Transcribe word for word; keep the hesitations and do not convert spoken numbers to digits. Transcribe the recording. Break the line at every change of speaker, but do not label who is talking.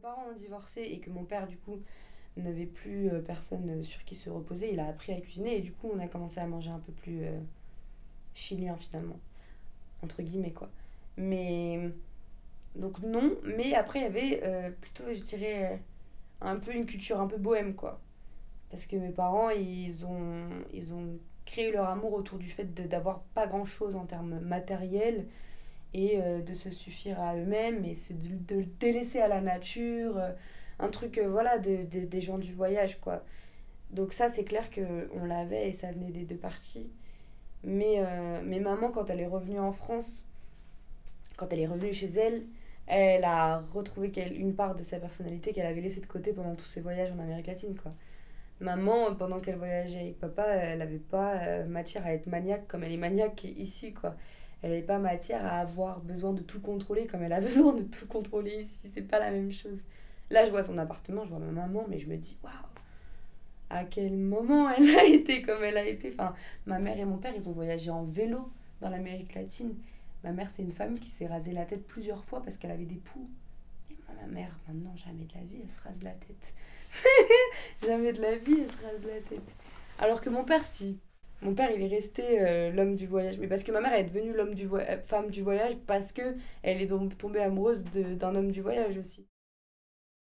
parents ont divorcé et que mon père, du coup, n'avait plus euh, personne euh, sur qui se reposer, il a appris à cuisiner et du coup, on a commencé à manger un peu plus euh, chilien finalement, entre guillemets quoi. Mais donc non, mais après il y avait euh, plutôt, je dirais, euh, un peu une culture un peu bohème quoi. Parce que mes parents, ils ont, ils ont créé leur amour autour du fait de- d'avoir pas grand chose en termes matériels et euh, de se suffire à eux-mêmes et se, de, de le délaisser à la nature. euh, un truc, euh, voilà, de, de- des gens du voyage quoi. Donc ça, c'est clair qu'on l'avait et ça venait des deux parties. Mais, euh, mais maman, quand elle est revenue en France, quand elle est revenue chez elle, elle a retrouvé qu'elle- une part de sa personnalité qu'elle avait laissée de côté pendant tous ses voyages en Amérique latine, quoi. Maman, pendant qu'elle voyageait avec papa, elle n'avait pas euh, matière à être maniaque comme elle est maniaque ici, quoi. Elle n'avait pas matière à avoir besoin de tout contrôler comme elle a besoin de tout contrôler ici. C'est pas la même chose. Là, je vois son appartement, je vois ma maman, mais je me dis, waouh, à quel moment elle a été comme elle a été. Enfin, ma mère et mon père, ils ont voyagé en vélo dans l'Amérique latine. Ma mère, c'est une femme qui s'est rasé la tête plusieurs fois parce qu'elle avait des poux. Et moi, ma mère, maintenant, jamais de la vie, elle se rase la tête. Jamais de la vie, elle se rase la tête. Alors que mon père, si. Mon père, il est resté euh, l'homme du voyage. Mais parce que ma mère, elle est devenue l'homme du vo- euh, femme du voyage parce que elle est donc tombée amoureuse de- d'un homme du voyage aussi.